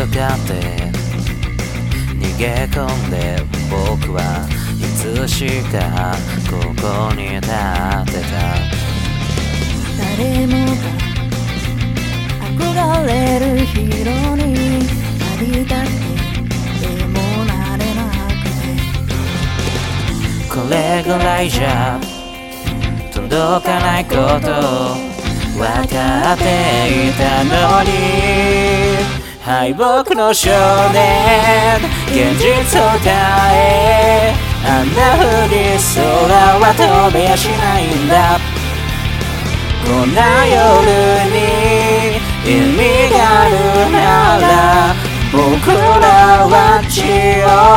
かって逃げ込んで僕はいつしかここに立ってた。 誰もが憧れるヒーローになりたくてでもなれなくて、 これぐらいじゃ届かないこと分かっていたのに、敗北の少年現実を変え、あんな風に空は飛びやしないんだ。こんな夜に意味があるなら僕らは血を